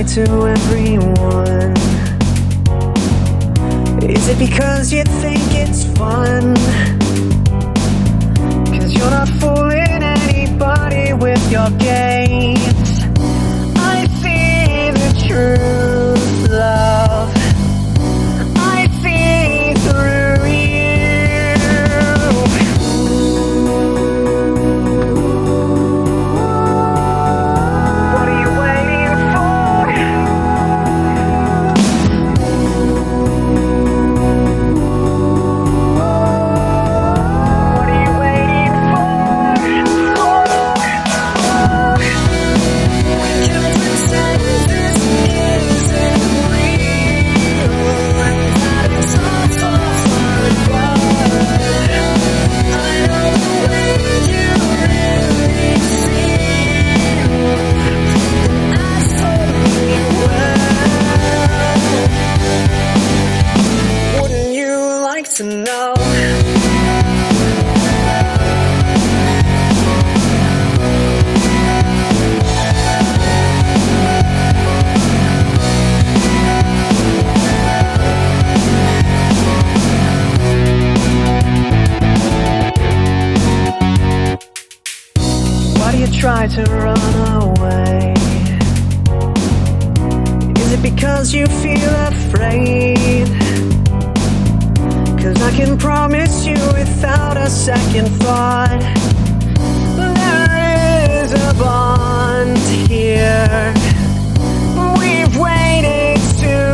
to everyone? Is it because you think it's fun? 'Cause you're not fooling anybody with your games. I see the truth, love. I see through you. What are you waiting for? What are you waiting for? We can pretend this isn't real, and that it's all for fun, but I know the way you really feel, and I totally will. Wouldn't you like to know? Why do you try to run away? Is it because you feel afraid? 'Cause I can promise you without a second thought, there is a bond here. We've waited too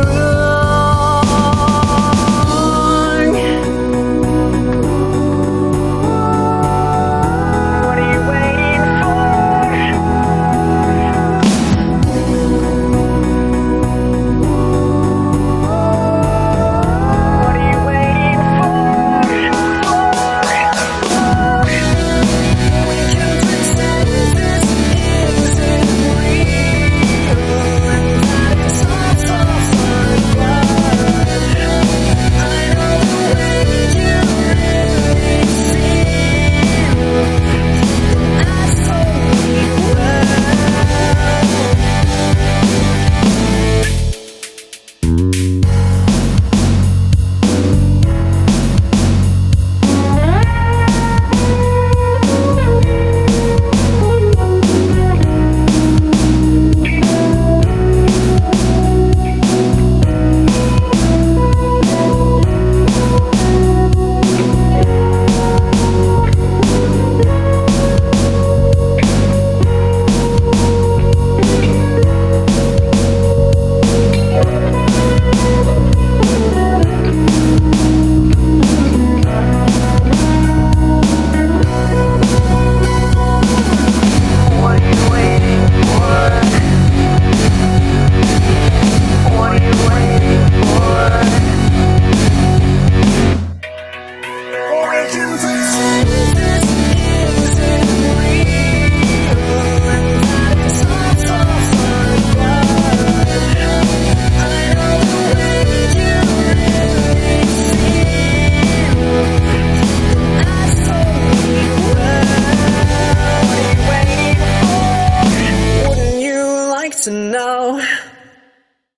long. What are you waiting for? What are you waiting for? We can pretend this isn't real, and that it's all for fun, but I know the way you really feel, and I totally What are you waiting for? What are you waiting for? We can pretend this isn't real, and that it's all for fun, but I know the way you really feel, and I totally will. What are you waiting for? Wouldn't you like to know?